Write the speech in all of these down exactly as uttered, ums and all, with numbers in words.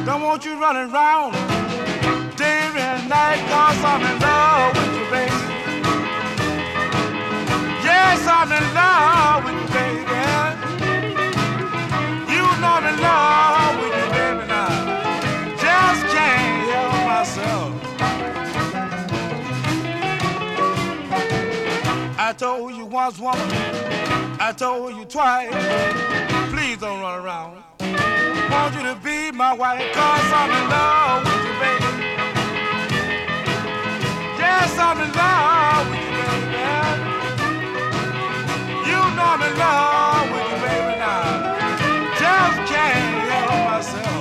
Don't want you running around day and night, cause I'm in love with you, baby. Yes, I'm in love with you, baby. You know I'm in love with you, baby, now. Just can't help myself. I told you once, woman, I told you twice, please don't run around. Want you to be my wife, cause I'm in love with you, baby. Yes, I'm in love with you, baby. You know I'm in love with you, baby, now. Just can't help myself.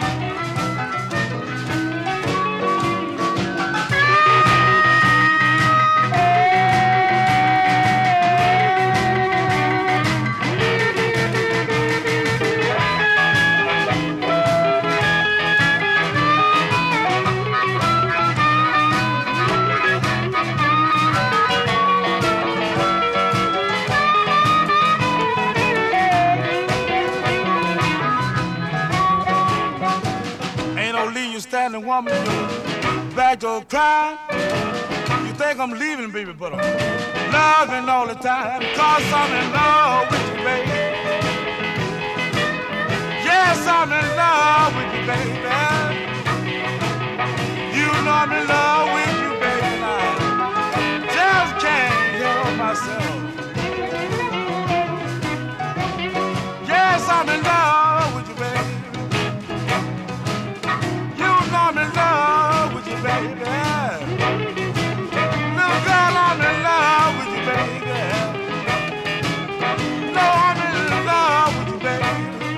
Standing woman, back to crying. You think I'm leaving, baby, but I'm loving all the time, cause I'm in love with you, baby. Yes, I'm in love with you, baby. You know I'm in love with you, baby, now. Just can't help myself. Yes, I'm in love with you, baby. I'm in love with you, baby. Little girl, I'm in love with you, baby. No, I'm in love with you, baby.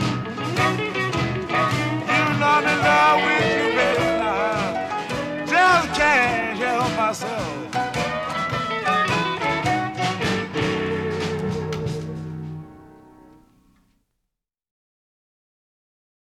You know I'm in love with you, baby. Now, just can't help myself.